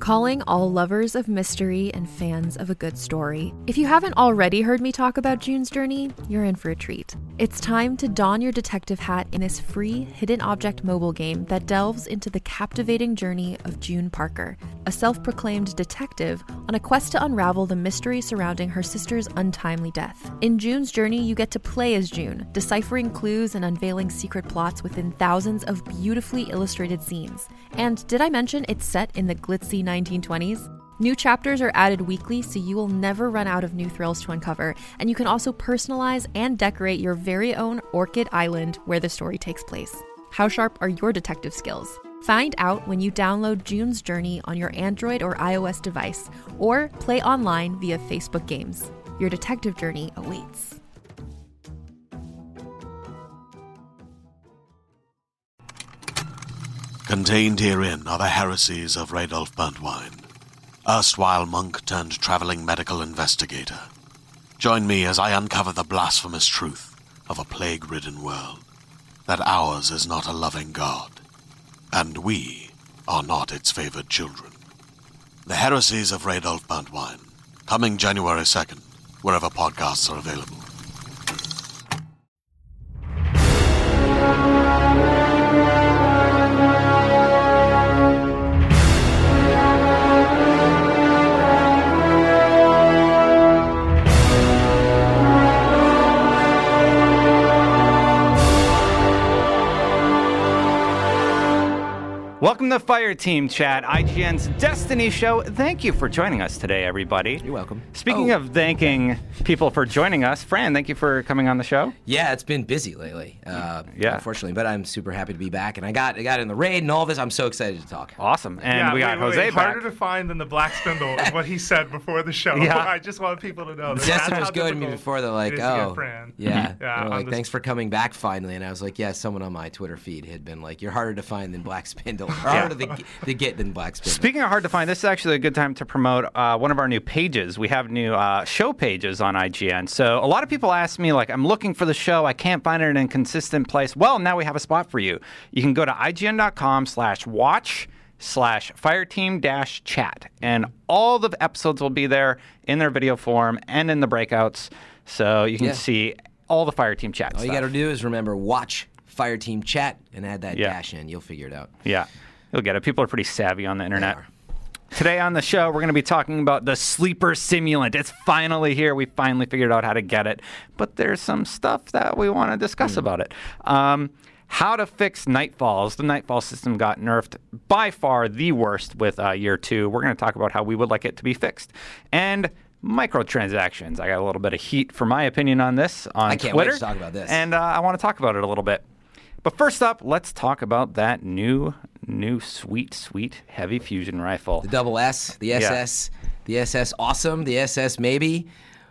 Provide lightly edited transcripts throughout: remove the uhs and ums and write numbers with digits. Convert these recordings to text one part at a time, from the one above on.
Calling all lovers of mystery and fans of a good story. If you haven't already heard me talk about June's Journey, you're in for a treat. It's time to don your detective hat in this free hidden object mobile game that delves into the captivating journey of June Parker, a self-proclaimed detective on a quest to unravel the mystery surrounding her sister's untimely death. In June's Journey, you get to play as June, deciphering clues and unveiling secret plots within thousands of beautifully illustrated scenes. And did I mention it's set in the glitzy 1920s? New chapters are added weekly, so you will never run out of new thrills to uncover, and you can also personalize and decorate your very own Orchid Island where the story takes place. How sharp are your detective skills? Find out when you download June's Journey on your Android or iOS device, or play online via Facebook Games. Your detective journey awaits. Contained herein are the heresies of Radolf Burntwine, erstwhile monk turned traveling medical investigator. Join me as I uncover the blasphemous truth of a plague-ridden world, that ours is not a loving God, and we are not its favored children. The heresies of Radolf Burntwine, coming January 2nd, wherever podcasts are available. Welcome to Fire Team Chat, IGN's Destiny show. Thank you for joining us today, everybody. You're welcome. Speaking of thanking people for joining us, Fran, thank you for coming on the show. Yeah, it's been busy lately, unfortunately, but I'm super happy to be back. And I got in the raid and all this. I'm so excited to talk. Awesome. And we got Jose back. Harder to find than the Black Spindle is what he said before the show. Yeah. I just want people to know. Justin was going to me before. They're like, oh, Fran. yeah. Yeah, Like, thanks for coming back finally. And I was like, yeah, someone on my Twitter feed had been like, you're harder to find than Black Spindle. Or harder to get than Black Spindle. Speaking of hard to find, this is actually a good time to promote one of our new pages. We have new show pages on IGN. So a lot of people ask me, like, I'm looking for the show. I can't find it in a consistent place. Well, now we have a spot for you. You can go to ign.com/watch/fireteam-chat. And all the episodes will be there in their video form and in the breakouts. So you can see all the Fire Team Chat All you got to do is remember watch Fire Team Chat and add that dash in. You'll figure it out. Yeah, you'll get it. People are pretty savvy on the internet. Today on the show, we're going to be talking about the Sleeper Simulant. It's finally here. We finally figured out how to get it. But there's some stuff that we want to discuss about it. How to fix Nightfalls. The Nightfall system got nerfed by far the worst with Year 2. We're going to talk about how we would like it to be fixed. And microtransactions. I got a little bit of heat for my opinion on this on Twitter. I can't wait to talk about this. And I want to talk about it a little bit. But first up, let's talk about that new sweet heavy fusion rifle. The double S, the SS, the SS awesome, the SS maybe.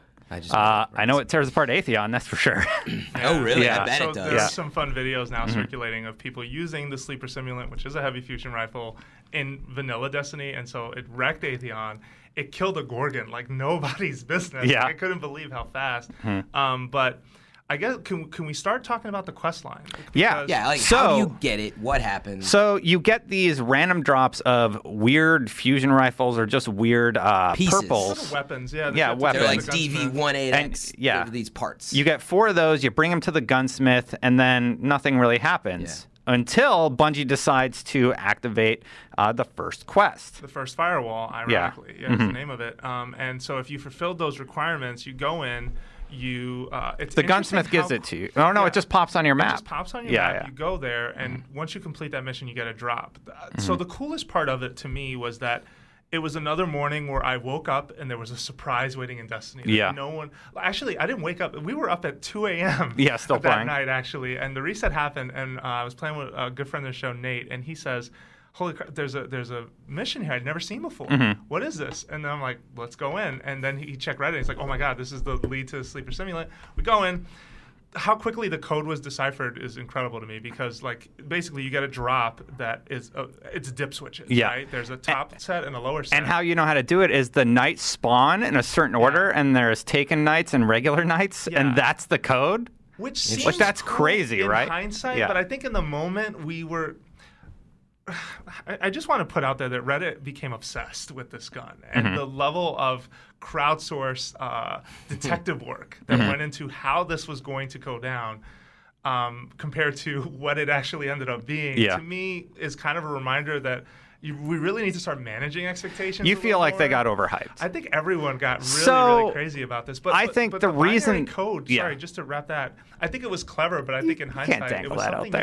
I know it tears apart Atheon, that's for sure. Oh, really? Yeah. I bet it does. There's some fun videos now circulating of people using the Sleeper Simulant, which is a heavy fusion rifle, in vanilla Destiny, and so it wrecked Atheon. It killed a Gorgon like nobody's business. Yeah. I couldn't believe how fast. But I guess can we start talking about the quest line? Yeah, like so, how do you get it? What happens? So you get these random drops of weird fusion rifles or just weird purples. Weapons, weapons. They're like DV-18X. Yeah, these parts. You get 4 of those. You bring them to the gunsmith, and then nothing really happens until Bungie decides to activate the first quest. The first firewall, ironically, is the name of it. And so if you fulfilled those requirements, you go in. It's the gunsmith gives it to you. Oh no, it just pops on your map. It just pops on your map. You go there, and once you complete that mission, you get a drop. So the coolest part of it to me was that it was another morning where I woke up and there was a surprise waiting in Destiny. No one. Actually, I didn't wake up. We were up at 2 a.m. Still that playing night actually, and the reset happened, and I was playing with a good friend of the show, Nate, and he says, holy crap, there's a mission here I'd never seen before. What is this? And then I'm like, let's go in. And then he checked Reddit, and he's like, oh my God, this is the lead to the Sleeper Simulant. We go in. How quickly the code was deciphered is incredible to me because, like, basically you get a drop that is, it's dip switches, right? There's a top set and a lower set. And how you know how to do it is the knights spawn in a certain order, and there's taken knights and regular knights, and that's the code? Which seems that's crazy, in right? hindsight, but I think in the moment we were... I just want to put out there that Reddit became obsessed with this gun, and the level of crowdsourced detective work that went into how this was going to go down compared to what it actually ended up being, to me is kind of a reminder that we really need to start managing expectations. You feel like they got overhyped. I think everyone got really crazy about this. But I think but the binary reason code. Sorry, just to wrap that. I think it was clever, but I think in hindsight, it was something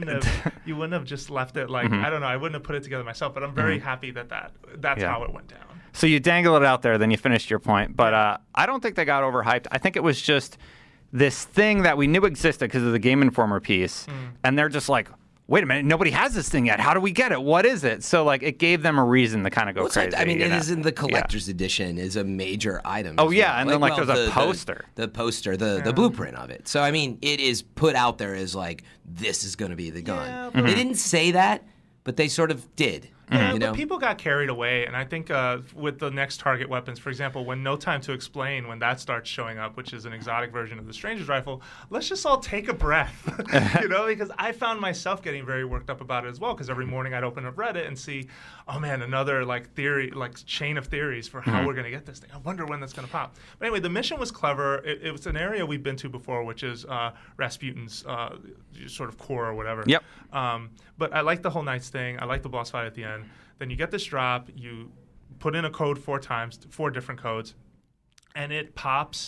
you wouldn't have just left it like I don't know. I wouldn't have put it together myself. But I'm very happy that's how it went down. So you dangle it out there, then you finished your point. But I don't think they got overhyped. I think it was just this thing that we knew existed because of the Game Informer piece, and they're just like, wait a minute, nobody has this thing yet. How do we get it? What is it? So, like, it gave them a reason to kind of go crazy. I mean, it is in the collector's edition is a major item. Oh, yeah, and then, there's a poster. The poster, the blueprint of it. So, I mean, it is put out there as, like, this is going to be the gun. Yeah, They didn't say that, but they sort of did. Yeah, but people got carried away, and I think with the next target weapons, for example, when No Time to Explain, when that starts showing up, which is an exotic version of the Stranger's Rifle, let's just all take a breath, because I found myself getting very worked up about it as well, because every morning I'd open up Reddit and see, oh man, another theory, chain of theories for how we're going to get this thing. I wonder when that's going to pop. But anyway, the mission was clever. It was an area we've been to before, which is Rasputin's sort of core or whatever. Yep. But I like the whole Knights thing. I like the boss fight at the end. Then you get this drop, you put in a code 4 times, 4 different codes, and it pops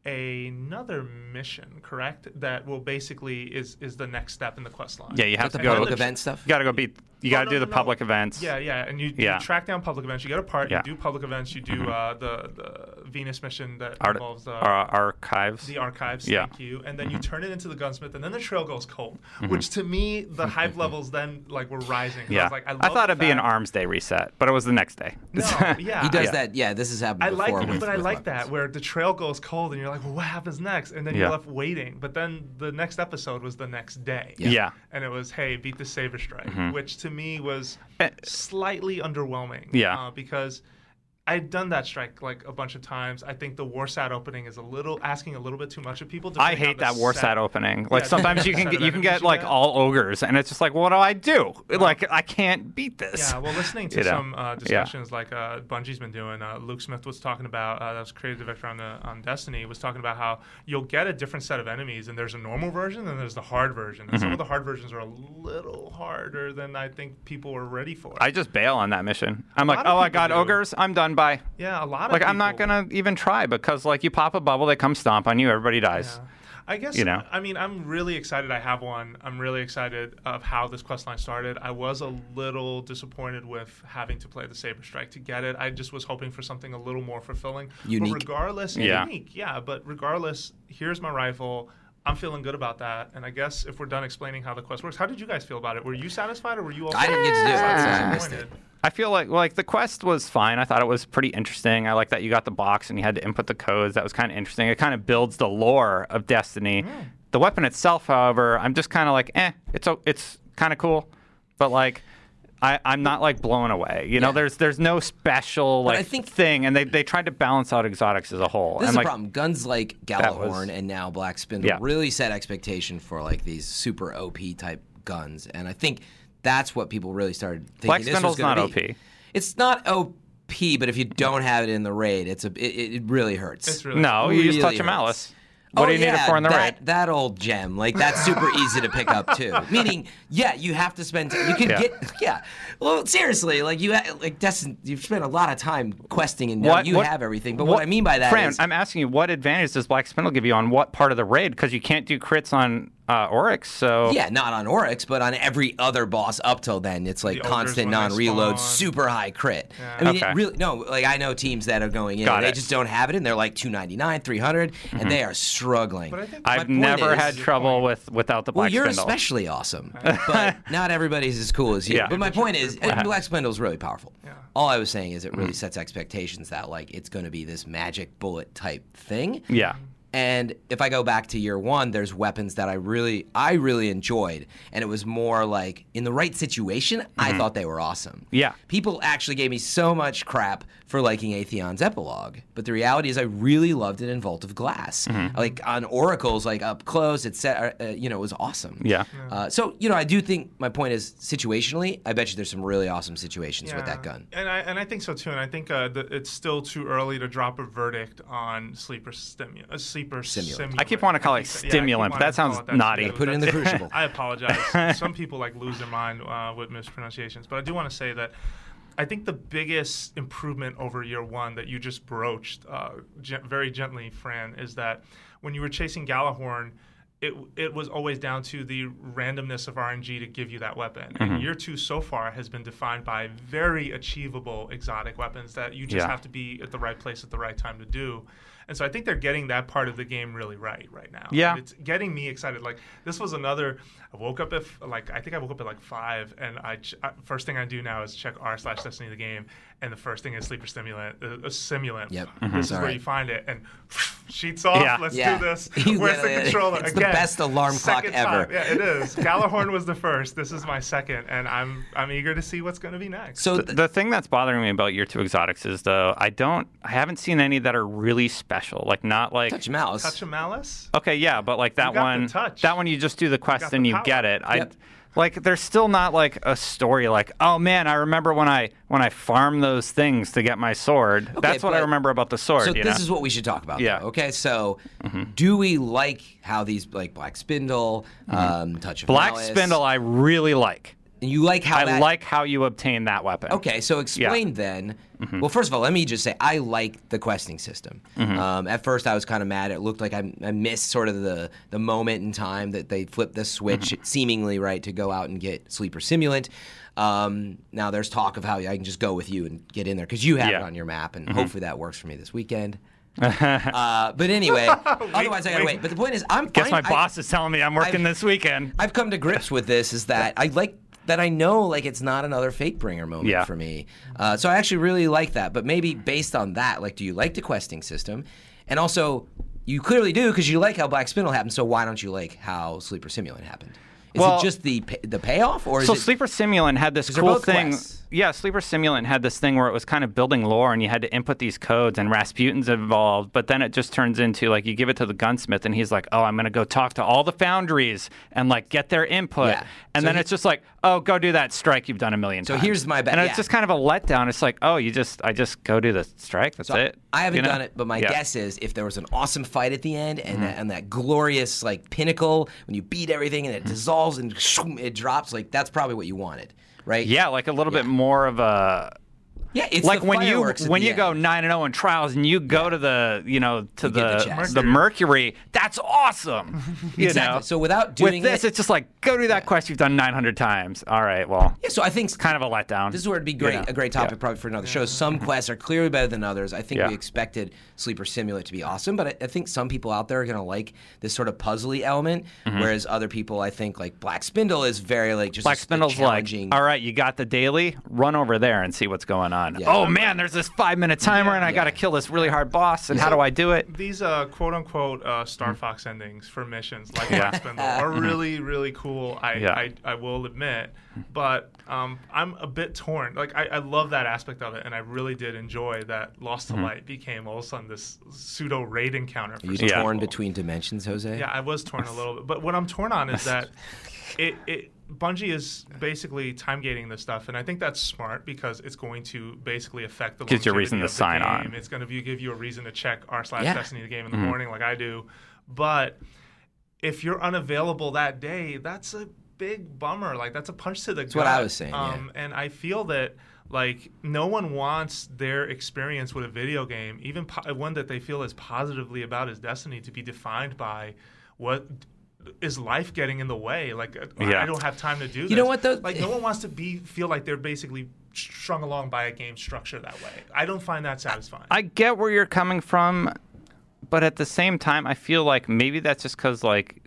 another mission, correct? That will basically is the next step in the quest line. Yeah, you have to go public event stuff. You got to go beat. You got to do the public events. Yeah, and you track down public events. You get a part. You do public events. You do the Venus mission that involves the archives. The archives. Thank you. And then you turn it into the gunsmith, and then the trail goes cold. Which to me, the hype levels then were rising. Yeah, I was like, I thought it'd be an Arms Day reset, but it was the next day. No, yeah, he does that. Yeah, this has happened before. I like that where the trail goes cold, and you're like, well, what happens next? And then you're left waiting. But then the next episode was the next day. Yeah. And it was, hey, beat the Saber Strike, which to me was slightly underwhelming. Yeah. Because I'd done that strike a bunch of times. I think the Warsat opening is asking a little bit too much of people. I hate that Warsat opening. Sometimes you can get all ogres, and it's just like, what do I do? I can't beat this. Yeah. Well, listening to some discussions like Bungie's been doing, Luke Smith was talking about that was creative director on Destiny, was talking about how you'll get a different set of enemies, and there's a normal version and there's the hard version, and some of the hard versions are a little harder than I think people were ready for. I just bail on that mission. I'm like, oh, I got ogres. I'm done. Bye. Yeah, a lot of people. I'm not gonna even try because you pop a bubble, they come stomp on you, everybody dies. Yeah. I guess I mean I'm really excited. I have one. I'm really excited of how this questline started. I was a little disappointed with having to play the Saber Strike to get it. I just was hoping for something a little more fulfilling. Unique. But regardless, unique. Yeah, but regardless, here's my rifle. I'm feeling good about that. And I guess if we're done explaining how the quest works, how did you guys feel about it? Were you satisfied, or were you also I didn't get to do it, so I missed it. I feel like the quest was fine. I thought it was pretty interesting. I like that you got the box and you had to input the codes. That was kind of interesting. It kind of builds the lore of Destiny. The weapon itself, however, I'm just kind of like, it's kind of cool, but I'm not blown away. There's no special thing, and they tried to balance out exotics as a whole. This is the problem. Guns like Gjallarhorn and now Black Spindle really set expectation for these super OP type guns, and I think that's what people really started thinking. Black Spindle's not OP. It's not OP, but if you don't have it in the raid, it really hurts. It's really you just touch a malice. What do you need it for in the raid? That old gem, that's super easy to pick up too. Meaning, you have to spend. You can get. Well, seriously, Destin, you've spent a lot of time questing, and now you have everything. But what I mean by that Fran, is, I'm asking you, what advantage does Black Spindle give you on what part of the raid? Because you can't do crits on Oryx, so not on Oryx, but on every other boss up till then, it's constant non-reload, super high crit. Yeah. I mean, it really I know teams that are going in, they just don't have it, and they're $299, $300, and they are struggling. But I think I've never had trouble without the Black Spindle. You're especially awesome, but not everybody's as cool as you. But my point is, Black Spindle is really powerful. Yeah. All I was saying is it really sets expectations that it's going to be this magic bullet type thing. Yeah. And if I go back to year one, there's weapons that I really enjoyed, and it was more like in the right situation, I thought they were awesome. Yeah. People actually gave me so much crap for liking Atheon's Epilogue, but the reality is I really loved it in Vault of Glass. Like on Oracles, like up close, it was awesome. Yeah. So I do think my point is situationally, I bet you there's some really awesome situations with that gun. And I think so too. And I think it's still too early to drop a verdict on sleeper simulant. I keep wanting to call it stimulant, but that sounds naughty. Put it in the crucible. I apologize. Some people lose their mind with mispronunciations, but I do want to say that I think the biggest improvement over year one that you just broached very gently, Fran, is that when you were chasing Gjallarhorn, it was always down to the randomness of RNG to give you that weapon. And year two so far has been defined by very achievable exotic weapons that you just have to be at the right place at the right time to do. And so I think they're getting that part of the game really right now. Yeah. And it's getting me excited. This was another, I woke up at 5, and first thing I do now is check r/Destiny the game, and the first thing is sleeper simulant, a simulant. Yep. This is where you find it, and sheets off, let's do this. Where's the controller? It's again, the best alarm clock ever. Yeah, it is. Gjallarhorn was the first. This is my second, and I'm eager to see what's going to be next. So the thing that's bothering me about year two exotics is, though, I haven't seen any that are really special. Not like Touch of Malice. Touch of Malice? Okay, yeah, but like that one, you just do the quest and you get it. There's still not like a story like, oh man, I remember when I farmed those things to get my sword. Okay, that's what I remember about the sword. So this is what we should talk about. Yeah. Though, okay. So, do we like how these Black Spindle, Touch of Black Malice? Spindle, I really like. And you like how I like how you obtain that weapon. Okay, so explain then. Well, first of all, let me just say I like the questing system. At first, I was kind of mad. It looked like I missed sort of the moment in time that they flipped the switch, seemingly right, to go out and get Sleeper Simulant. Now there's talk of how I can just go with you and get in there because you have it on your map, and hopefully that works for me this weekend. But anyway, otherwise I gotta wait. But the point is, Guess my boss is telling me I'm working this weekend. I've come to grips with this. Is that I like. That I know, it's not another Fatebringer moment for me. So I actually really like that. But maybe based on that, do you like the questing system? And also, you clearly do because you like how Black Spindle happened. So why don't you like how Sleeper Simulant happened? Is it just the payoff, or is it? Sleeper Simulant had this cool thing. Quests. Yeah, Sleeper Simulant had this thing where it was kind of building lore, and you had to input these codes, and Rasputin's involved. But then it just turns into you give it to the gunsmith, and he's like, "Oh, I'm gonna go talk to all the foundries and get their input." Yeah. And so then it's just "Oh, go do that strike you've done a million times." So here's my bet. And it's just kind of a letdown. It's "Oh, I just go do the strike. That's it." I haven't done it, but my guess is if there was an awesome fight at the end and that glorious pinnacle when you beat everything and it dissolves and it drops, that's probably what you wanted. Right? Yeah, a little bit more of a. Yeah, it's when you go 9-0 in trials and you go to the the Mercury, that's awesome. Exactly. So without doing with this, it's just go do that quest you've done 900 times. All right, well. Yeah, so I think it's kind of a letdown. This is where it'd be great, a great topic probably for another show. Some quests are clearly better than others. I think we expected Sleeper Simulant to be awesome, but I think some people out there are going to like this sort of puzzly element, whereas other people, I think, Black Spindle is very just Black Spindle's challenging. All right, you got the daily, run over there and see what's going on. Yeah. Oh man, there's this 5-minute timer, and I got to kill this really hard boss. And how do I do it? These quote unquote Star Fox endings for missions Black Spindle are really really cool. I will admit, but I'm a bit torn. I love that aspect of it, and I really did enjoy that Lost to Light became all of a sudden this pseudo raid encounter. Are you torn between dimensions, Jose? Yeah, I was torn a little bit, but what I'm torn on is that Bungie is basically time gating this stuff, and I think that's smart because it's going to basically affect the longevity gives you a reason to sign on. It's going to give you a reason to check r/Destiny the game in the morning like I do. But if you're unavailable that day, that's a big bummer. That's a punch to the gut. That's what I was saying. And I feel that no one wants their experience with a video game, even one that they feel as positively about as Destiny, to be defined by what is life getting in the way. I don't have time to do this. You know what though? No one wants to feel like they're basically strung along by a game structure that way. I don't find that satisfying. I get where you're coming from, but at the same time, I feel maybe that's just because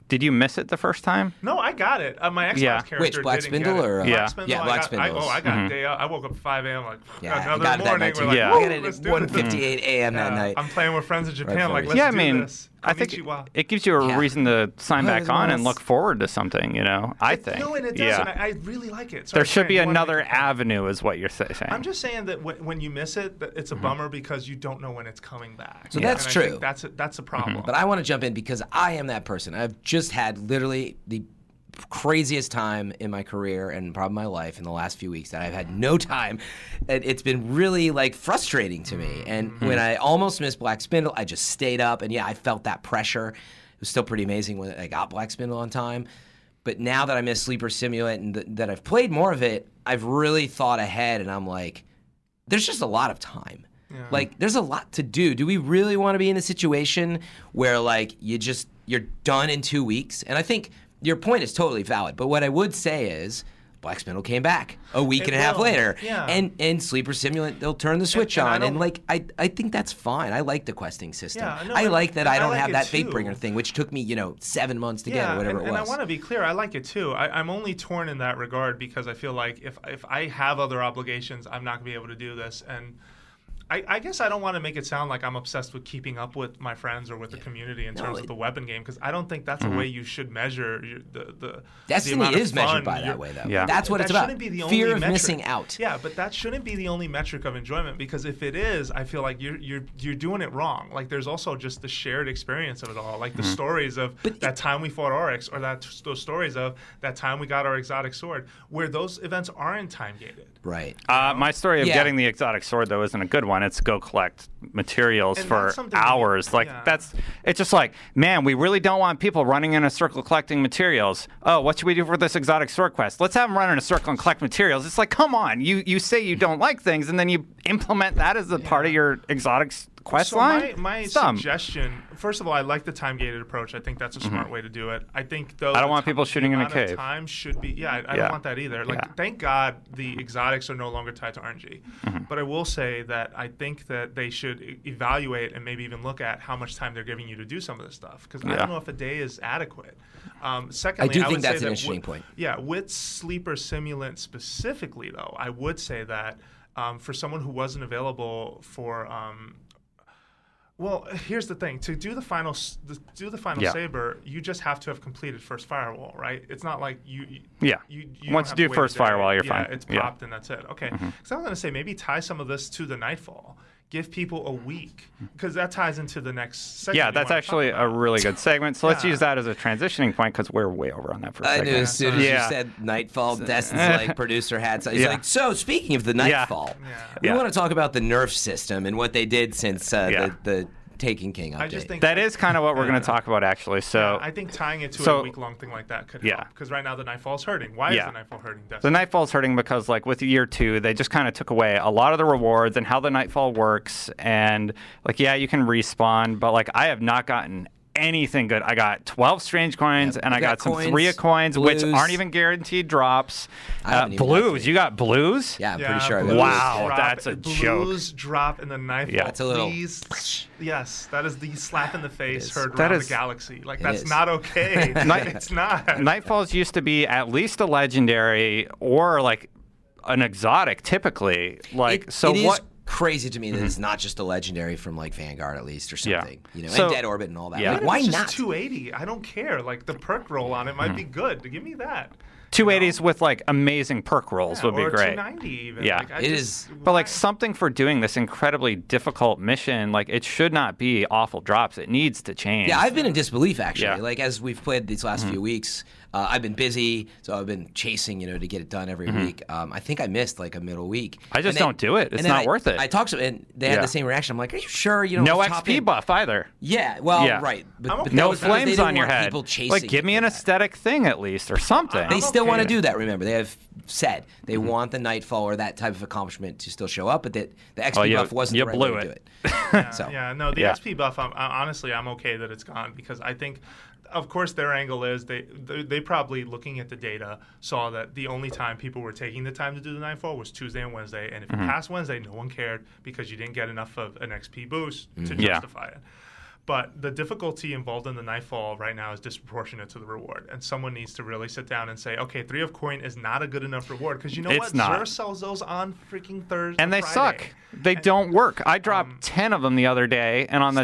Did you miss it the first time? No, I got it. My Xbox character Which, Black didn't Spindle get it. or Black Spindle, Black Spindle. I got day out. I woke up at 5 a.m. like another I got morning. it that We're like, I got it at 1:58 a.m. that night. I'm playing with friends in Japan. Like, let's do this. I think it gives you a reason to sign back on and look forward to something, I think. No, and it does, and I really like it. So there should be another avenue, is what you're saying. I'm just saying that when you miss it, it's a bummer because you don't know when it's coming back. So that's true. I think that's a problem. But I want to jump in because I am that person. I've just had literally the craziest time in my career and probably my life in the last few weeks that I've had no time. It's been really frustrating to me. And when I almost missed Black Spindle, I just stayed up and I felt that pressure. It was still pretty amazing when I got Black Spindle on time. But now that I miss Sleeper Simulant and that I've played more of it, I've really thought ahead and I'm like, there's just a lot of time. Yeah. There's a lot to do. Do we really want to be in a situation where you're done in 2 weeks? And I think your point is totally valid, but what I would say is Black Spindle came back a week and a half later, and Sleeper Simulant, they'll turn the switch on, and I think that's fine. I like the questing system. I like that I don't have that Fatebringer thing, which took me 7 months to get or whatever it was. And I want to be clear, I like it too. I'm only torn in that regard because I feel like if I have other obligations, I'm not gonna be able to do this. And I guess I don't want to make it sound like I'm obsessed with keeping up with my friends or with the community in terms of the weapon game, because I don't think that's a way you should measure the Destiny the is measured by that way, though. Yeah. That's what it's about. Fear of missing out. Yeah, but that shouldn't be the only metric of enjoyment, because if it is, I feel like you're doing it wrong. There's also just the shared experience of it all, the stories of that time we fought Oryx, or those stories of that time we got our exotic sword, where those events aren't time gated. Right. My story of getting the exotic sword, though, isn't a good one. It's go collect materials for hours. It's just man, we really don't want people running in a circle collecting materials. Oh, what should we do for this exotic sword quest? Let's have them run in a circle and collect materials. It's come on. You say you don't like things, and then you implement that as a part of your exotic quest line? My suggestion, first of all, I like the time-gated approach. I think that's a smart way to do it. I think, though, I don't want people shooting in a cave. Time should be, I don't want that either. Thank God the exotics are no longer tied to RNG. But I will say that I think that they should evaluate and maybe even look at how much time they're giving you to do some of this stuff, because I don't know if a day is adequate. Secondly, I do think that's an interesting point. Yeah, with Sleeper Simulant specifically, though, I would say that for someone who wasn't available for well, here's the thing: to do the final saber, you just have to have completed first firewall, right? It's not like you once you do first firewall, you're fine. It's popped and that's it. Okay, so I'm going to say maybe tie some of this to the Nightfall. Give people a week, because that ties into the next segment. Yeah, that's actually a really good segment. So let's use that as a transitioning point, because we're way over on that for a second. I knew as soon as you said Nightfall, Destin's producer hats. He's so speaking of the Nightfall, we want to talk about the nerf system and what they did since the Taken King update. I just think that is kind of what we're going to talk about, actually. So I think tying it to a week-long thing like that could help, because right now the Nightfall's hurting. Why is the Nightfall hurting? The Nightfall's hurting because, with year 2, they just kind of took away a lot of the rewards and how the Nightfall works. And, you can respawn, but, I have not gotten anything good. I got 12 strange coins, and I got some 3 coins, blues, which aren't even guaranteed drops. Blues. You got blues? Yeah, I'm pretty sure I got wow, that's a joke. Blues drop in the Nightfall. Yeah, it's a little... Yes, that is the slap in the face heard around the galaxy. That's not okay. It's not. Nightfalls used to be at least a legendary or, an exotic, typically. Crazy to me that it's not just a legendary from Vanguard, at least, or something. And Dead Orbit and all that. Yeah. Why it's not? Just 280. I don't care. The perk roll on it might be good. Give me that. 280s with amazing perk rolls would be great. 290 even. Yeah, it is. But something for doing this incredibly difficult mission, it should not be awful drops. It needs to change. Yeah, I've been in disbelief actually. As we've played these last few weeks, I've been busy, so I've been chasing, to get it done every week. I think I missed a middle week. I just don't do it. It's not worth it. I talked to them, and they had the same reaction. I'm like, are you sure you don't? No XP buff either. Yeah, well, right. But no flames on your head. Give me an aesthetic thing at least, or something. They still want to do that. Remember, they have said they want the Nightfall or that type of accomplishment to still show up, but that the XP buff wasn't the right way to do it. The XP buff. Honestly, I'm okay that it's gone, because I think. Of course, their angle is they probably, looking at the data, saw that the only time people were taking the time to do the Nightfall was Tuesday and Wednesday, and if you passed Wednesday, no one cared because you didn't get enough of an XP boost to justify it. But the difficulty involved in the Nightfall right now is disproportionate to the reward. And someone needs to really sit down and say, okay, 3 of coin is not a good enough reward. Because you know what? Xur sells those on freaking Thursday. And they suck. They don't work. I dropped 10 of them the other day, and on the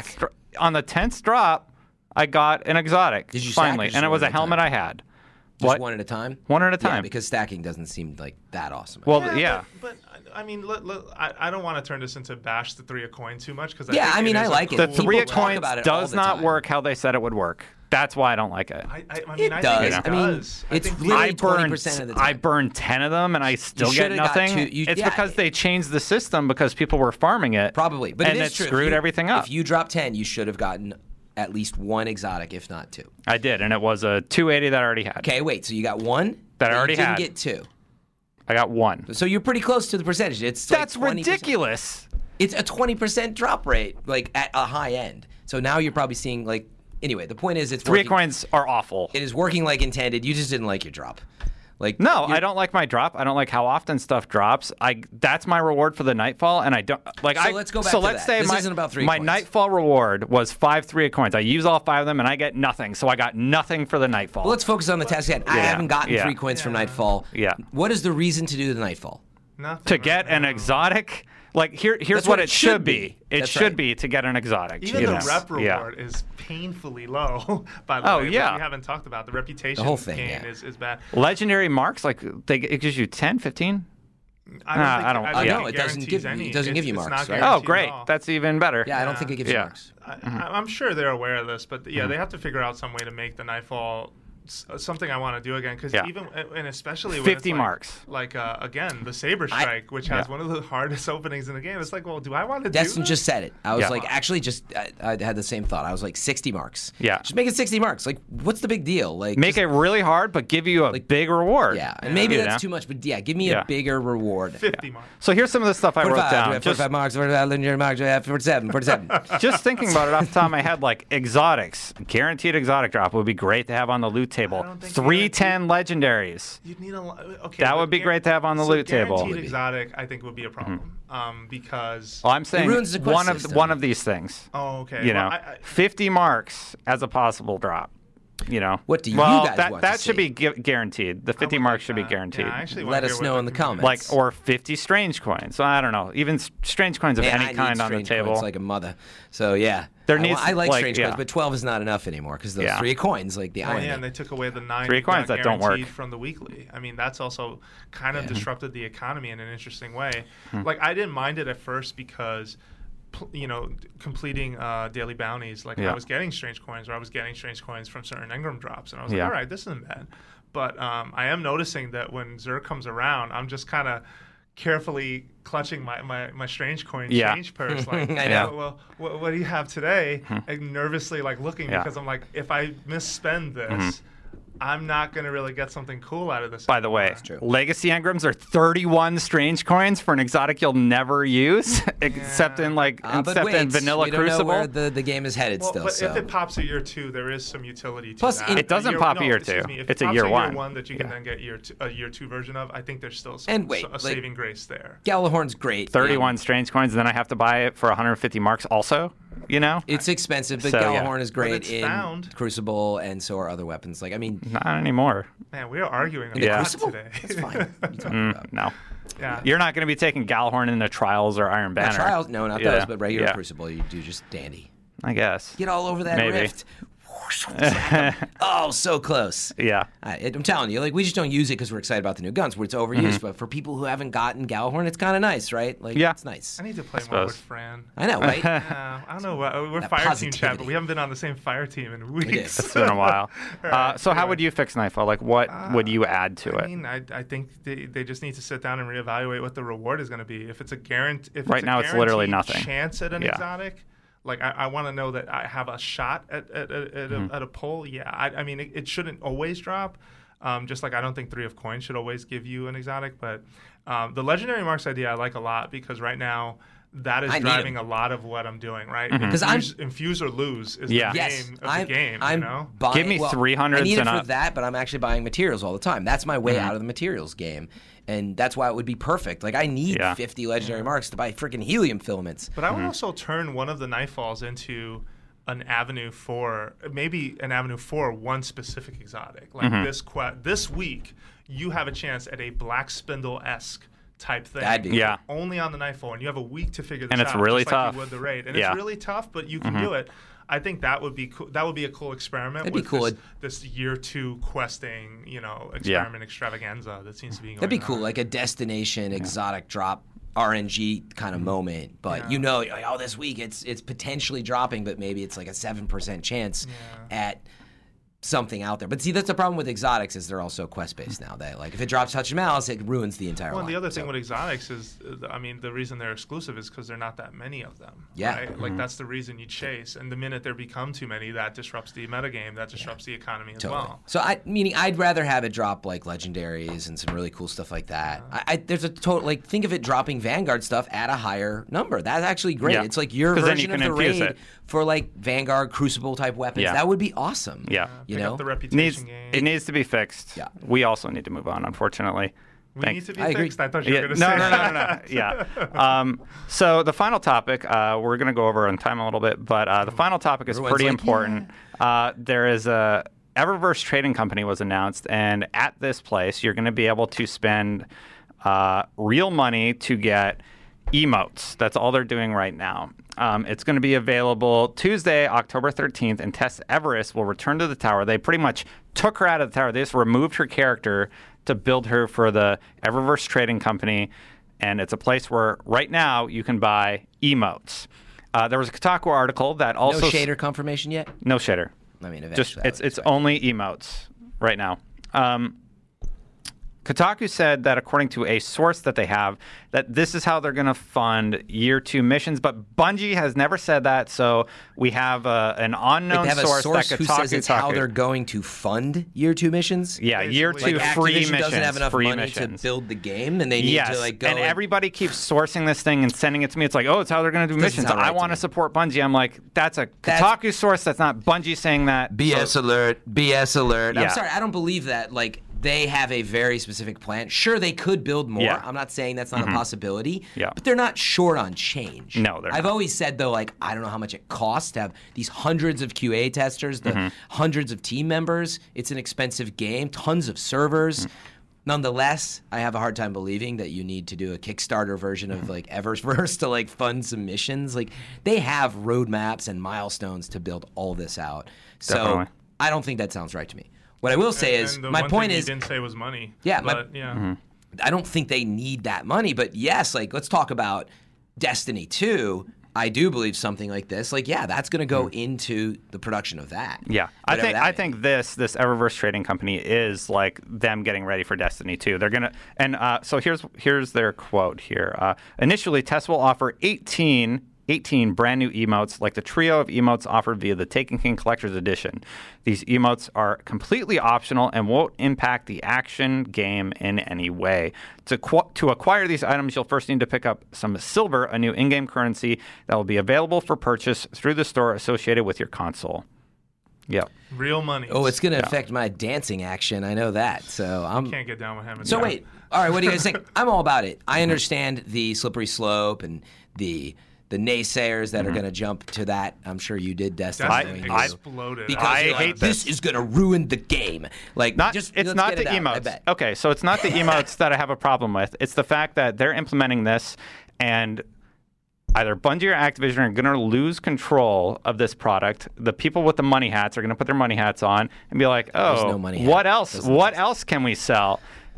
10th drop, I got an exotic. Did you finally? Stack, and it was a helmet I had. Just one at a time? One at a time. Yeah, because stacking doesn't seem like that awesome. Well, yeah. But I mean, I don't want to turn this into bash the 3 of coin too much. Because I like it. The 3 of coins does not work how they said it would work. That's why I don't like it. It does. I mean, it's literally 20% of the time. I burned 10 of them, and I still get nothing. It's because they changed the system because people were farming it. Probably. But and it screwed everything up. If you drop 10, you should have gotten at least 1 exotic, if not 2. I did, and it was a 280 that I already had. Okay, wait. So you got 1? That I already had. You didn't get 2. I got 1. So you're pretty close to the percentage. That's like ridiculous. It's a 20% drop rate, like at a high end. So now you're probably seeing like. Anyway, the point is, it's 3 coins are awful. It is working like intended. You just didn't like your drop. Like no, I don't like my drop. I don't like how often stuff drops. That's my reward for the Nightfall, and I don't like. So let's go back to that. Let's say this isn't about 3 my coins. Nightfall reward was 5 3 of coins. I use all 5 of them, and I get nothing. So I got nothing for the Nightfall. Well, let's focus on the task at hand. I haven't gotten 3 coins from Nightfall. Yeah. What is the reason to do the Nightfall? Nothing to get an exotic. Like here's what it should be. It should be to get an exotic. Even the rep reward is painfully low. By the way, yeah. We haven't talked about the reputation. The whole thing gain is bad. Legendary marks, like it gives you 10, 15. I don't know. It doesn't give you marks. Right? Oh, great. That's even better. Yeah, I don't think it gives you marks. I'm sure they're aware of this, but they have to figure out some way to make the Nightfall something I want to do again, because even and especially when 50 it's marks. Like again, the Saber Strike, which has one of the hardest openings in the game. It's like, well, do I want to do Destin this? just said it. I was like, actually, I had the same thought. I was like, 60 marks. Yeah. Just make it 60 marks. Like, what's the big deal? Like, make it really hard, but give you a big reward. Yeah, and maybe that's too much, but give me a bigger reward. 50 marks. So here's some of the stuff I wrote down. 45 marks, 45 legendary marks, 47. Just thinking about it off the top of my head, like exotics, guaranteed exotic drop would be great to have on the loot table. 310 legendaries. You'd need that would be great to have on the loot table. Guaranteed exotic, I think, would be a problem because. Well, I'm saying one of these things. Oh, okay. You know, 50 marks as a possible drop. You know, what do you guys want that to should see? be guaranteed. The 50 marks should be guaranteed. Yeah, let us know in the comments. Like, or 50 strange coins. So I don't know. Even strange coins of any kind on the table. It's like a mother. So yeah, I like strange coins, but 12 is not enough anymore because those 3 coins, like the irony. Yeah, and they took away the 9 3 coins that don't work from the weekly. I mean, that's also kind of disrupted the economy in an interesting way. Like, I didn't mind it at first because, you know, completing daily bounties, like I was getting strange coins, or I was getting strange coins from certain Engram drops, and I was like, all right, this isn't bad. But I am noticing that when Xur comes around, I'm just kind of carefully clutching my strange coin change purse, like, I know. well, what do you have today? And nervously like looking because I'm like, if I misspend this, I'm not going to really get something cool out of this. By the way, Legacy Engrams are 31 strange coins for an exotic you'll never use, except in in Vanilla we don't Crucible. Know where the game is headed still. But if it pops a year 2, there is some utility to Plus, that. it doesn't pop a year 2. It's a year 1. Year 1 that you can then get a year 2 version of. I think there's still a saving grace there. Gjallarhorn's great. 31 strange coins, and then I have to buy it for 150 marks also. You know, it's expensive, but Gjallarhorn is great in Crucible, and so are other weapons. Like, I mean, not anymore. Man, we are arguing on Crucible today. That's fine. What are you talking about? No. Yeah. You're not going to be taking Gjallarhorn into Trials or Iron Banner. Trials, no, not those, but regular Crucible, you do just dandy. I guess. Get all over that rift. Oh, so close. Yeah. I'm telling you, like, we just don't use it because we're excited about the new guns, where it's overused. But for people who haven't gotten Gjallarhorn, it's kind of nice, right? Like, it's nice. I need to play more with Fran. I know, right? I don't know. We're that fire team chat, but we haven't been on the same fire team in weeks. It's been a while. So how would you fix Nightfall? Like, what would you add to it? I mean, I think they just need to sit down and reevaluate what the reward is going to be. If it's a right now, it's literally nothing. Chance at an exotic. Like, I want to know that I have a shot at a pull. Yeah, I mean, it shouldn't always drop. Just like I don't think 3 of coins should always give you an exotic. But the legendary marks idea I like a lot, because right now that is driving a lot of what I'm doing, right? Because infuse or lose is the game of the game. I'm you know? Give me 300s. I need it for that, but I'm actually buying materials all the time. That's my way out of the materials game. And that's why it would be perfect. Like, I need 50 legendary marks to buy freaking helium filaments. But I would also turn one of the Nightfalls into an avenue for one specific exotic. Like this week, you have a chance at a Black Spindle-esque type thing. Only on the Nightfall, and you have a week to figure this out. And it's really tough. Like you would the raid. And it's really tough, but you can do it. I think that would be cool. That would be a cool experiment. That'd be cool. This year 2 questing, experiment extravaganza that seems to be going on. That'd be cool, like a destination exotic drop RNG kind of moment. But this week it's potentially dropping, but maybe it's like a 7% chance at something out there. But see, that's the problem with exotics is they're also quest-based now. They if it drops Touch of Malice, it ruins the entire line. And the other thing with exotics is, the reason they're exclusive is because there are not that many of them. Yeah. Right? Like, that's the reason you chase. And the minute there become too many, that disrupts the metagame, that disrupts the economy as well. So, I'd rather have it drop, like, legendaries and some really cool stuff like that. There's a total, think of it dropping Vanguard stuff at a higher number. That's actually great. It's like your version of the raid for, like, Vanguard, Crucible-type weapons. That would be awesome. Yeah. The reputation game. It needs to be fixed. Yeah. We also need to move on, unfortunately. We need to be fixed? I thought you were going to say No. Yeah. So the final topic, we're going to go over on time a little bit, but the final topic is pretty important. There is a Eververse Trading Company was announced, and at this place, you're going to be able to spend real money to get emotes. That's all they're doing right now. It's going to be available Tuesday, October 13th, and Tess Everest will return to the tower. They pretty much took her out of the tower. They just removed her character to build her for the Eververse Trading Company, and it's a place where right now you can buy emotes. There was a Kotaku article that also... No shader confirmation yet? No shader. I mean, eventually. It's only emotes right now. Kotaku said that according to a source that they have, that this is how they're going to fund year 2 missions, but Bungie has never said that, so we have an unknown source that Kotaku who says it's how they're going to fund year 2 missions? Yeah, year 2 free missions. Doesn't have enough money to build the game, and they need to go. And everybody keeps sourcing this thing and sending it to me. It's like, it's how they're going to do missions. I want to support Bungie. I'm like, that's a Kotaku source. That's not Bungie saying that. BS alert. BS alert. I'm sorry, I don't believe that. They have a very specific plan. Sure, they could build more. Yeah. I'm not saying that's not a possibility. Yeah. But they're not short on change. No, they're not. I've always said, though, I don't know how much it costs to have these hundreds of QA testers, the hundreds of team members. It's an expensive game, tons of servers. Nonetheless, I have a hard time believing that you need to do a Kickstarter version of Eververse to fund some missions. They have roadmaps and milestones to build all this out. Definitely. So I don't think that sounds right to me. What I will say is, my point is, you didn't say was money. Yeah, I don't think they need that money. But yes, let's talk about Destiny 2. I do believe something like this. That's going to go into the production of that. Yeah, I think this Eververse Trading Company is like them getting ready for Destiny 2. They're gonna, and so here's their quote here. Initially, Tess will offer 18 brand new emotes, like the trio of emotes offered via the Taken King Collector's Edition. These emotes are completely optional and won't impact the action game in any way. To acquire these items, you'll first need to pick up some silver, a new in-game currency that will be available for purchase through the store associated with your console. Yep. Real money. Oh, it's going to affect my dancing action. I know that. So I can't get down with him. So wait. All right, what do you guys think? I'm all about it. I understand the slippery slope and the naysayers that are going to jump to that. I'm sure you did, Destiny. I exploded. Because I hate this is going to ruin the game. It's not the emotes. Okay, so it's not the emotes that I have a problem with. It's the fact that they're implementing this, and either Bungie or Activision are going to lose control of this product. The people with the money hats are going to put their money hats on and be like, what else? What else can we sell?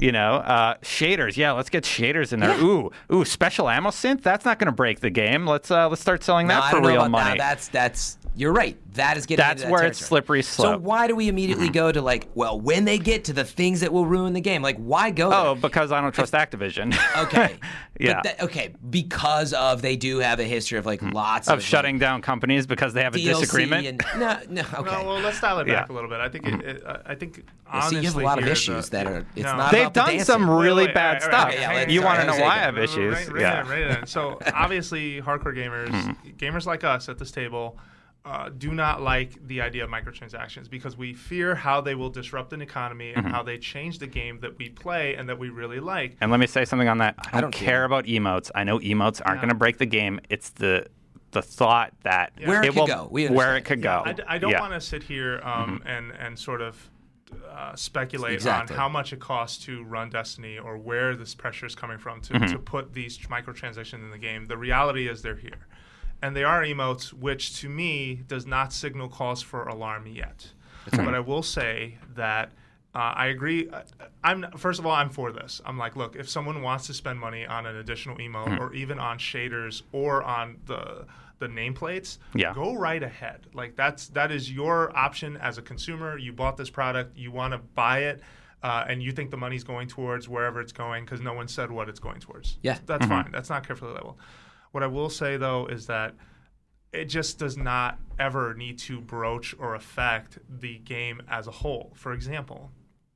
Shaders. Yeah, let's get shaders in there. Yeah. Ooh, special ammo synth. That's not going to break the game. Let's start selling that for real money. That's you're right. That is getting into that where territory. It's slippery slope. So why do we immediately go to when they get to the things that will ruin the game? Why go there? Oh, because I don't trust Activision. Okay. Yeah. Because they do have a history of lots of shutting down companies because they have a DLC disagreement. No, okay. No, well, let's dial it back a little bit. I think honestly, you have a lot of issues that are. It's not. They've done some really bad stuff. Right, you want to know why I have issues? Right. So obviously, hardcore gamers like us at this table, do not like the idea of microtransactions because we fear how they will disrupt an economy and how they change the game that we play and that we really like. And let me say something on that. I don't care about emotes. I know emotes aren't going to break the game. It's the the thought that where it could go. Where it could go. I don't want to sit here and sort of speculate on how much it costs to run Destiny or where this pressure is coming from to put these microtransactions in the game. The reality is they're here. And they are emotes, which to me does not signal cause for alarm yet. But I will say that I agree. First of all, I'm for this. I'm like, look, if someone wants to spend money on an additional emote or even on shaders or on the nameplates, go right ahead. Like that is your option as a consumer. You bought this product, you want to buy it, and you think the money's going towards wherever it's going because no one said what it's going towards. Yeah, that's fine. That's not carefully labeled. What I will say though is that it just does not ever need to broach or affect the game as a whole. For example,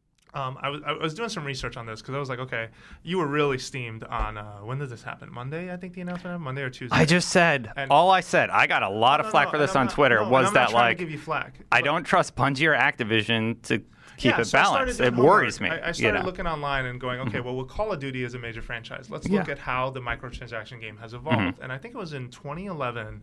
I was doing some research on this because I was like, okay, you were really steamed on when did this happen? Monday, I think the announcement happened. Monday or Tuesday. I just said all I said. I got a lot of flack for this on Twitter. Was that like to give you flack, I don't trust Bungie or Activision to keep it balanced. It worries me. I started looking online and going, okay, well, Call of Duty is a major franchise. Let's look at how the microtransaction game has evolved. And I think it was in 2011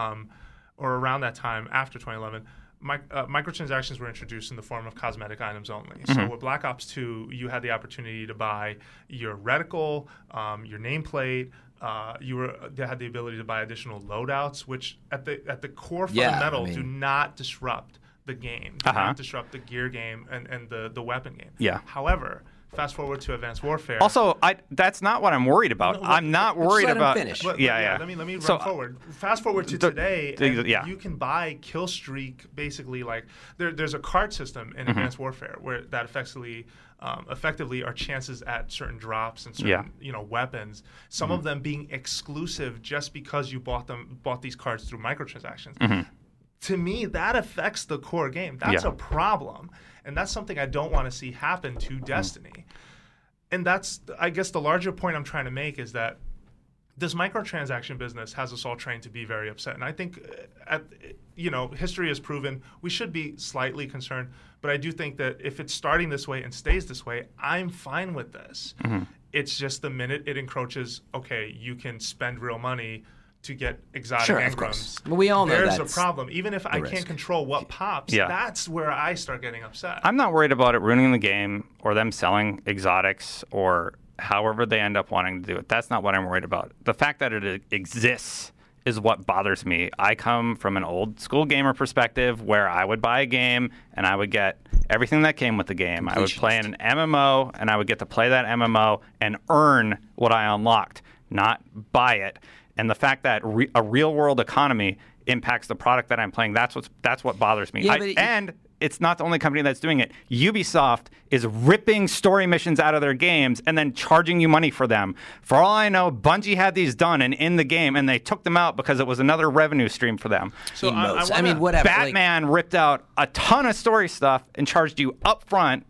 or around that time, after 2011. Microtransactions were introduced in the form of cosmetic items only. So with Black Ops 2, you had the opportunity to buy your reticle, your nameplate. You had the ability to buy additional loadouts, which at the core fundamental do not disrupt the game, do not disrupt the gear game and the weapon game. Yeah. However, fast forward to Advanced Warfare. Also, that's not what I'm worried about. I'm not worried about. Finish. Let me run forward. Fast forward to today, and you can buy kill streak. Basically, like there's a card system in Advanced Warfare where that effectively are chances at certain drops and certain weapons. Some of them being exclusive just because you bought these cards through microtransactions. To me, that affects the core game. That's a problem. And that's something I don't want to see happen to Destiny. And that's, I guess, the larger point I'm trying to make is that this microtransaction business has us all trained to be very upset. And I think, history has proven we should be slightly concerned. But I do think that if it's starting this way and stays this way, I'm fine with this. It's just the minute it encroaches, okay, you can spend real money to get exotic engrams. Well, we all know there's a problem. Even if I can't control what pops, that's where I start getting upset. I'm not worried about it ruining the game or them selling exotics or however they end up wanting to do it. That's not what I'm worried about. The fact that it exists is what bothers me. I come from an old school gamer perspective where I would buy a game and I would get everything that came with the game. I would play in an MMO and I would get to play that MMO and earn what I unlocked, not buy it. And the fact that a real-world economy impacts the product that I'm playing, that's what bothers me. And it's not the only company that's doing it. Ubisoft is ripping story missions out of their games and then charging you money for them. For all I know, Bungie had these done and in the game, and they took them out because it was another revenue stream for them. So I mean, whatever. Batman ripped out a ton of story stuff and charged you up front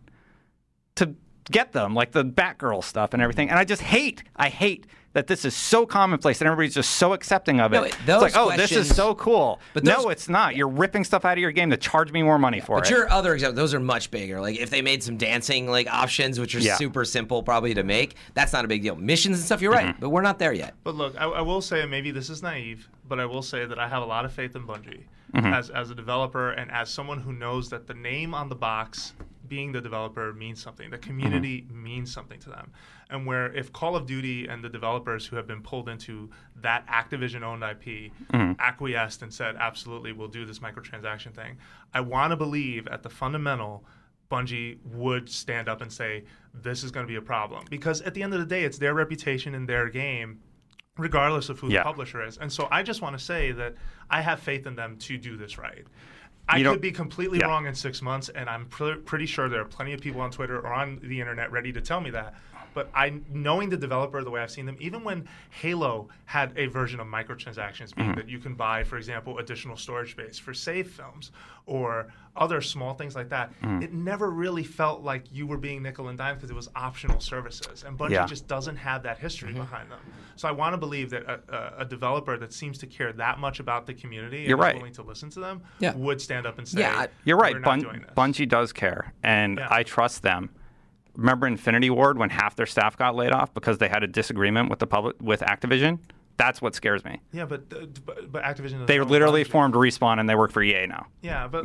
to get them, like the Batgirl stuff and everything. And I hate that this is so commonplace and everybody's just so accepting of it. It's like, oh, this is so cool. But no, it's not. You're ripping stuff out of your game to charge me more money for it. But your other examples, those are much bigger. Like if they made some dancing options, which are super simple probably to make, that's not a big deal. Missions and stuff, you're right, but we're not there yet. But look, I will say, maybe this is naive, but I will say that I have a lot of faith in Bungie as a developer and as someone who knows that the name on the box, being the developer, means something. The community means something to them. And where if Call of Duty and the developers who have been pulled into that Activision-owned IP acquiesced and said, absolutely, we'll do this microtransaction thing, I want to believe at the fundamental, Bungie would stand up and say, this is going to be a problem. Because at the end of the day, it's their reputation in their game, regardless of who the publisher is. And so I just want to say that I have faith in them to do this right. I could be completely wrong in 6 months, and I'm pretty sure there are plenty of people on Twitter or on the internet ready to tell me that. But knowing the developer the way I've seen them, even when Halo had a version of microtransactions, being that you can buy, for example, additional storage space for save films or other small things like that, it never really felt like you were being nickel and dime because it was optional services. And Bungie just doesn't have that history behind them. So I want to believe that a developer that seems to care that much about the community and is willing to listen to them would stand up and say, you're right. We're not doing this. Bungie does care, and I trust them. Remember Infinity Ward when half their staff got laid off because they had a disagreement with with Activision? That's what scares me. Yeah, but Activision. They literally formed Respawn and they work for EA now. Yeah, but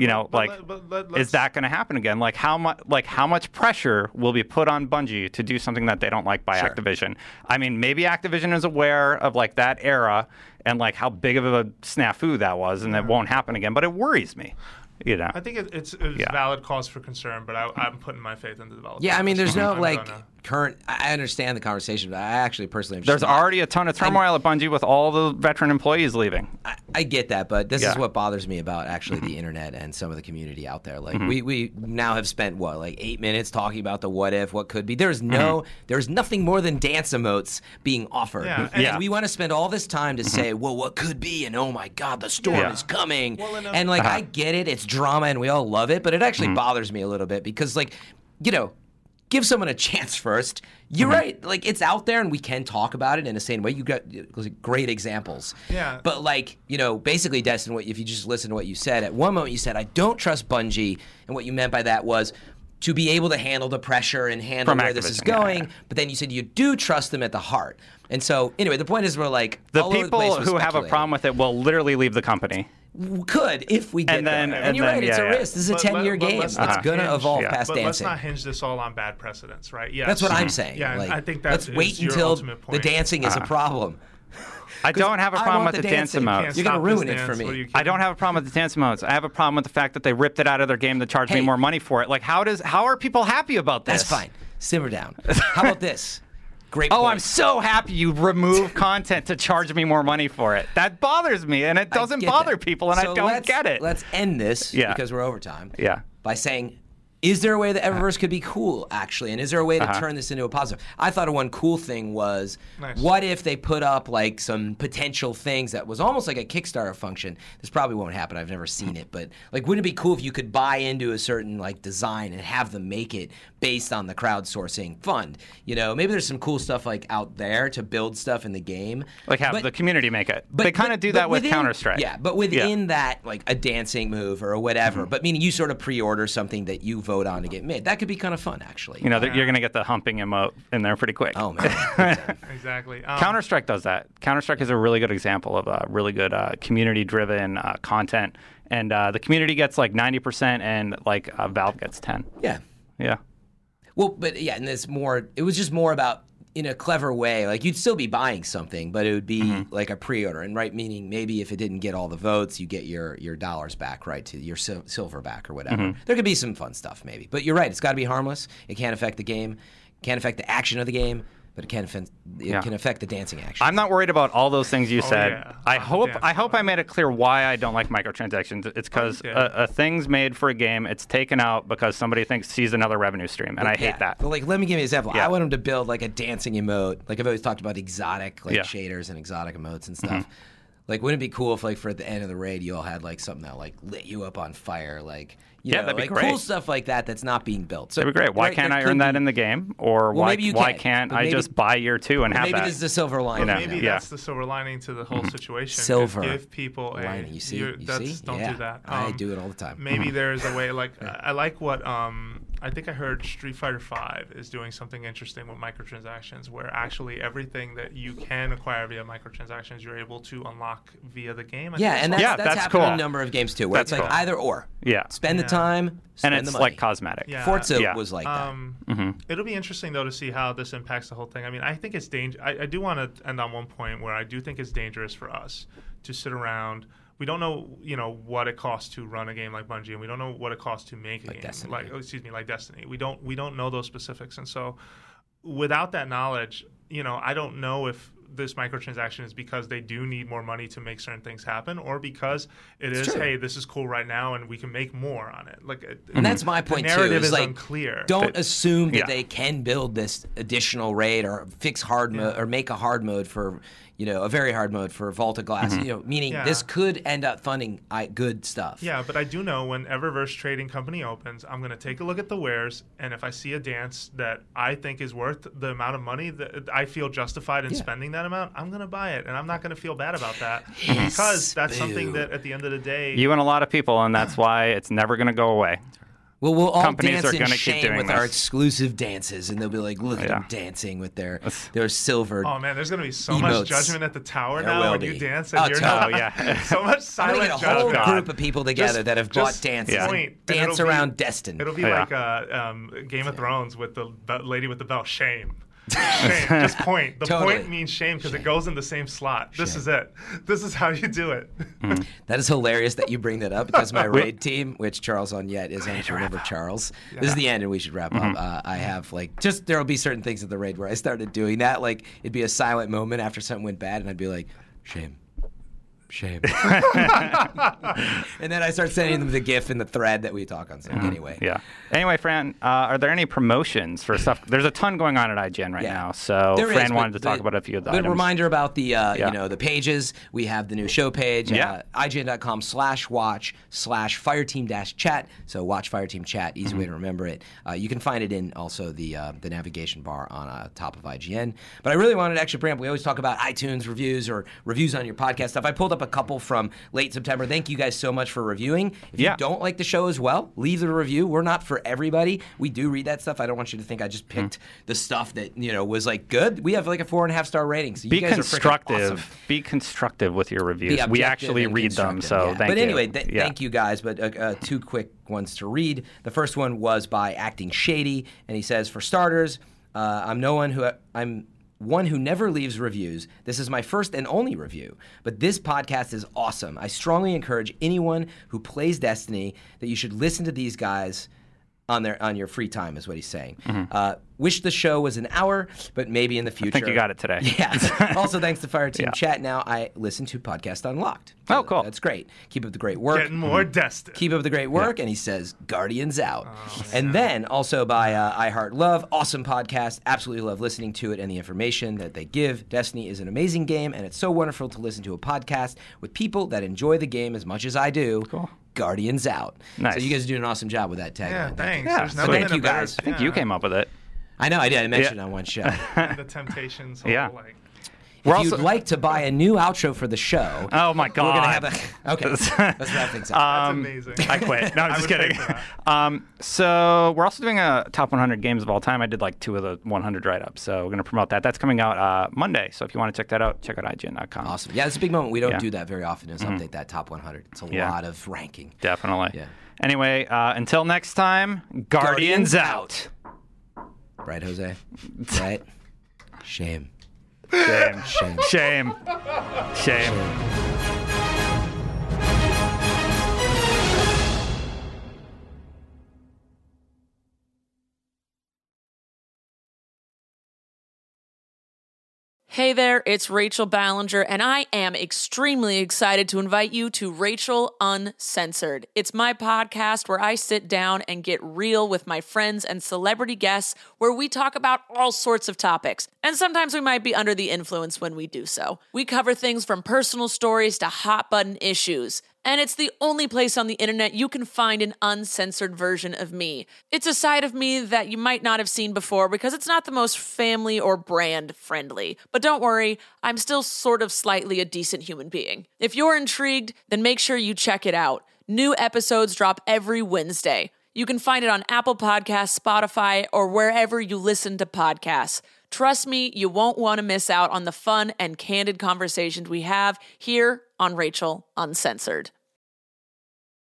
is that going to happen again? Like how much pressure will be put on Bungie to do something that they don't like by Activision? I mean, maybe Activision is aware of like that era and like how big of a snafu that was, and it won't happen again. But it worries me. I think it's valid cause for concern, but I'm putting my faith in the developers. Yeah, I mean, there's no current. I understand the conversation, but I actually personally. There's already a ton of turmoil at Bungie with all the veteran employees leaving. I get that, but this is what bothers me about actually the internet and some of the community out there. Like we now have spent 8 minutes talking about the what if, what could be. There's nothing more than dance emotes being offered. Yeah, and we want to spend all this time to say, well, what could be, and oh my God, the storm is coming. Well, and I get it, it's drama and we all love it, but it actually bothers me a little bit because give someone a chance first. You're right. Like, it's out there and we can talk about it in the same way. You got great examples. Yeah. But basically, Destin, if you just listen to what you said, at one moment you said, I don't trust Bungie. And what you meant by that was to be able to handle the pressure and handle where this is going. Yeah. But then you said you do trust them at the heart. And so, anyway, the point is we're like, the people who have a problem with it will literally leave the company. Could if we get there. And you're right, it's a risk. This is a 10-year game. It's going to evolve past dancing. Let's not hinge this all on bad precedents, right? Yes. That's what I'm saying. Yeah, I think that's let's wait until the dancing is a problem. I don't have a problem with the dance emotes. You're going to ruin it for me. I don't have a problem with the dance emotes. I have a problem with the fact that they ripped it out of their game to charge me more money for it. Like, how are people happy about this? That's fine. Simmer down. How about this? Great point. I'm so happy you remove content to charge me more money for it. That bothers me, and it doesn't bother people, and I don't get it. Let's end this, because we're over time, by saying, is there a way that Eververse could be cool, actually? And is there a way to turn this into a positive? I thought one cool thing was, what if they put up some potential things that was almost like a Kickstarter function? This probably won't happen. I've never seen it. But wouldn't it be cool if you could buy into a certain design and have them make it based on the crowdsourcing fund? Maybe there's some cool stuff out there to build stuff in the game. Have the community make it. They kind of do that with Counter-Strike. Yeah, but within that, a dancing move or whatever. But meaning you sort of pre-order something that you vote on to get made. That could be kind of fun, actually. You're going to get the humping emote in there pretty quick. Oh, man. Exactly. Counter-Strike does that. Counter-Strike is a really good example of really good community-driven content. And the community gets 90% and Valve gets 10. Yeah. Yeah. Well, but and it was just more about, in a clever way, you'd still be buying something, but it would be like a pre-order, and meaning maybe if it didn't get all the votes, you get your dollars back, to your silver back or whatever. There could be some fun stuff maybe, but you're right, it's got to be harmless. It can't affect the game, can't affect the action of the game, but it can affect the dancing action. I'm not worried about all those things you said. Yeah. I hope I made it clear why I don't like microtransactions. It's because a thing's made for a game, it's taken out because somebody sees another revenue stream, and I hate that. But let me give you an example. I want them to build a dancing emote. I've always talked about exotic shaders and exotic emotes and stuff. Wouldn't it be cool if for at the end of the raid you all had something that lit you up on fire, that'd be great. Cool stuff like that that's not being built. So that'd be great. Why can't I earn that in the game? Or why can't I just buy year 2 and have that? Maybe this is the silver lining. Maybe that's the silver lining to the whole situation. Silver give people lining. You see? Don't do that. I do it all the time. Maybe there's a way. I like what I think I heard Street Fighter V is doing something interesting with microtransactions, where actually everything that you can acquire via microtransactions, you're able to unlock via the game. And that's happened cool. in a number of games too, where it's cool. Either or. Yeah. Spend the time, spend and it's the money. cosmetic. Yeah. Forza was like that. It'll be interesting though to see how this impacts the whole thing. I mean, I think it's dangerous. I do want to end on one point where I do think it's dangerous for us to sit around. We don't know, what it costs to run a game like Bungie, and we don't know what it costs to make a game Destiny. Like Destiny. We don't know those specifics, and so without that knowledge, I don't know if this microtransaction is because they do need more money to make certain things happen, or because hey, this is cool right now and we can make more on it. And that's my point too. The narrative is unclear. Don't assume that they can build this additional raid or fix hard mode or make a hard mode for a very hard mode for Vault of Glass. Meaning this could end up funding good stuff. Yeah, but I do know when Eververse Trading Company opens, I'm going to take a look at the wares, and if I see a dance that I think is worth the amount of money that I feel justified in spending that amount, I'm going to buy it, and I'm not going to feel bad about that because that's something that at the end of the day, you and a lot of people, and that's why it's never going to go away. Well, we'll all companies dance are going in to keep shame doing with this. our exclusive dances, and they'll be like, look at them dancing with their silver. Oh man, there's gonna be so emotes. much judgment at the tower There now will when be. you dance and you're not. yeah. So much I'm silent gonna get a whole judgment. group of people together that have bought dances. Point. Dance around Destin. It'll be like Game of Thrones with the lady with the bell. Shame. Shame. Just point. The point means shame because it goes in the same slot. This is it. This is how you do it. That is hilarious that you bring that up because my raid team, which Charles on yet is on to remember Charles. Yeah. This is the end and we should wrap up. I have there'll be certain things at the raid where I started doing that. Like it'd be a silent moment after something went bad and I'd be like, shame. And then I start sending them the GIF in the thread that we talk on. So anyway. Yeah. Anyway, Fran, are there any promotions for stuff? There's a ton going on at IGN right now. So Fran wanted to talk about a few of the items. A reminder about the the pages. We have the new show page. IGN.com/watch/fireteam-chat. So watch Fireteam Chat. Easy way to remember it. You can find it in also the navigation bar on top of IGN. But I really wanted to actually bring up. We always talk about iTunes reviews or reviews on your podcast stuff. I pulled up a couple from late September. Thank you guys so much for reviewing. If you don't like the show as well, leave the review. We're not for everybody. We do read that stuff. I don't want you to think I just picked the stuff that was like good. We have like a 4.5-star rating. So you guys are freaking awesome. Be constructive with your reviews. We actually read them. So thank you. But anyway, thank you guys. But two quick ones to read. The first one was by Acting Shady, and he says, for starters, I'm one who never leaves reviews. This is my first and only review, but this podcast is awesome. I strongly encourage anyone who plays Destiny that you should listen to these guys on your free time, is what he's saying. Wish the show was an hour, but maybe in the future. I think you got it today. Yes. Also, thanks to Fireteam Chat. Now I listen to Podcast Unlocked. Oh, cool. That's great. Keep up the great work. Getting more Destiny. Keep up the great work. And he says, Guardians out. And then also by I Heart Love. Awesome podcast. Absolutely love listening to it and the information that they give. Destiny is an amazing game, and it's so wonderful to listen to a podcast with people that enjoy the game as much as I do. Cool. Guardians out. Nice. So you guys are doing an awesome job with that tagline. Yeah, thanks. Yeah, There's so never thank been you a better- guys. I think you came up with it. I know I did. I mentioned it on one show. The Temptations. Yeah. If you'd like to buy a new outro for the show, oh my God, we're gonna have okay. Let's wrap things up. That's amazing. I quit. No, I'm just would kidding. pay for that. So we're also doing a top 100 games of all time. I did like 2 of the 100 write-ups, so we're gonna promote that. That's coming out Monday. So if you want to check that out, check out IGN.com. Awesome. Yeah, it's a big moment. We don't do that very often. Is update that top 100. It's a lot of ranking. Definitely. Yeah. Anyway, until next time, Guardians out. Right, Jose? Right? Shame. Shame. Shame. Shame. Shame. Hey there, it's Rachel Ballinger, and I am extremely excited to invite you to Rachel Uncensored. It's my podcast where I sit down and get real with my friends and celebrity guests, where we talk about all sorts of topics. And sometimes we might be under the influence when we do so. We cover things from personal stories to hot button issues. And it's the only place on the internet you can find an uncensored version of me. It's a side of me that you might not have seen before because it's not the most family or brand friendly. But don't worry, I'm still sort of slightly a decent human being. If you're intrigued, then make sure you check it out. New episodes drop every Wednesday. You can find it on Apple Podcasts, Spotify, or wherever you listen to podcasts. Trust me, you won't want to miss out on the fun and candid conversations we have here on Rachel Uncensored.